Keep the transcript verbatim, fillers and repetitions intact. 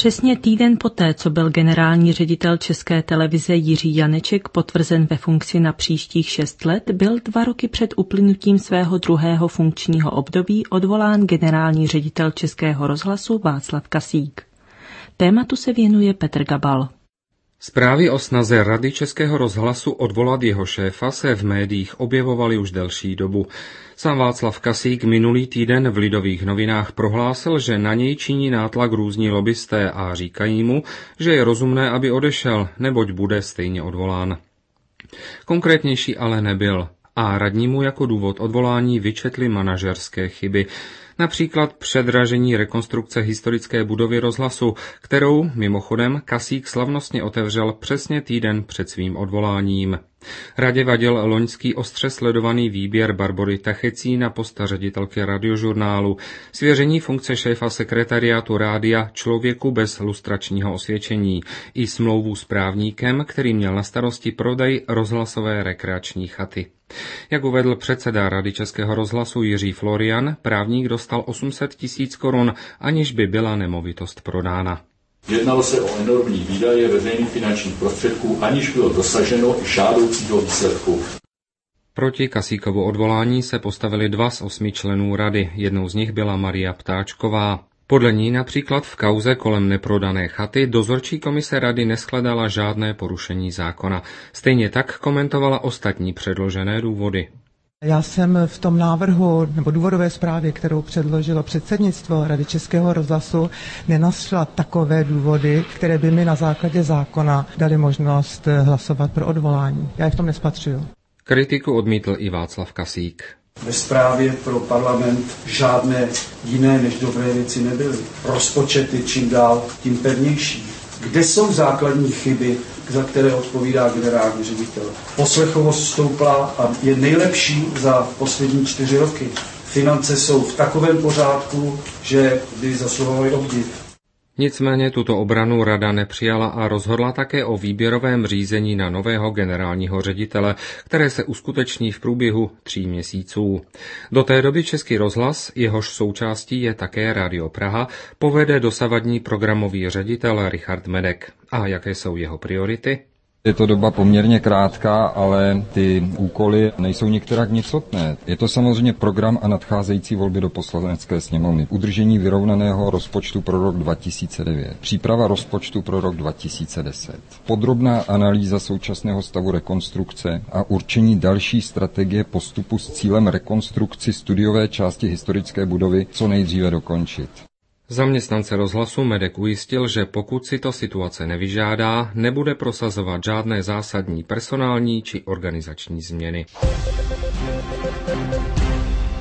Přesně týden poté, co byl generální ředitel České televize Jiří Janeček potvrzen ve funkci na příštích šest let, byl dva roky před uplynutím svého druhého funkčního období odvolán generální ředitel Českého rozhlasu Václav Kasík. Tématu se věnuje Petr Gabal. Zprávy o snaze Rady Českého rozhlasu odvolat jeho šéfa se v médiích objevovaly už delší dobu. Sám Václav Kasík minulý týden v Lidových novinách prohlásil, že na něj činí nátlak různí lobbysté a říkají mu, že je rozumné, aby odešel, neboť bude stejně odvolán. Konkrétnější ale nebyl a radní mu jako důvod odvolání vyčetli manažerské chyby. Například předražení rekonstrukce historické budovy rozhlasu, kterou mimochodem Kasík slavnostně otevřel přesně týden před svým odvoláním. Radě vadil loňský ostře sledovaný výběr Barbory Tachecí na post ředitelky Radiožurnálu, svěření funkce šéfa sekretariátu rádia člověku bez lustračního osvědčení i smlouvu s právníkem, který měl na starosti prodej rozhlasové rekreační chaty. Jak uvedl předseda Rady Českého rozhlasu Jiří Florian, právník dostal osm set tisíc korun, aniž by byla nemovitost prodána. Jednalo se o enormní výdaje veřejných finančních prostředků, aniž bylo dosaženo žádoucího výsledku. Proti Kasíkovu odvolání se postavili dva z osmi členů rady, jednou z nich byla Maria Ptáčková. Podle ní například v kauze kolem neprodané chaty dozorčí komise rady neshledala žádné porušení zákona. Stejně tak komentovala ostatní předložené důvody. Já jsem v tom návrhu nebo důvodové zprávě, kterou předložilo předsednictvo Rady Českého rozhlasu, nenašla takové důvody, které by mi na základě zákona dali možnost hlasovat pro odvolání. Já je v tom nespatřuju. Kritiku odmítl i Václav Kasík. Ve zprávě pro parlament žádné jiné než dobré věci nebyly. Rozpočet je čím dál tím pevnější. Kde jsou základní chyby, za které odpovídá generální ředitel? Poslechovost stoupla a je nejlepší za poslední čtyři roky. Finance jsou v takovém pořádku, že by zasluhovaly obdiv. Nicméně tuto obranu rada nepřijala a rozhodla také o výběrovém řízení na nového generálního ředitele, které se uskuteční v průběhu tří měsíců. Do té doby Český rozhlas, jehož součástí je také Rádio Praha, povede dosavadní programový ředitel Richard Medek. A jaké jsou jeho priority? Je to doba poměrně krátká, ale ty úkoly nejsou některak nicotné. Je to samozřejmě program a nadcházející volby do Poslanecké sněmovny. Udržení vyrovnaného rozpočtu pro rok dva tisíce devět. Příprava rozpočtu pro rok dva tisíce deset. Podrobná analýza současného stavu rekonstrukce a určení další strategie postupu s cílem rekonstrukci studiové části historické budovy co nejdříve dokončit. Zaměstnance rozhlasu Medek ujistil, že pokud si to situace nevyžádá, nebude prosazovat žádné zásadní personální či organizační změny.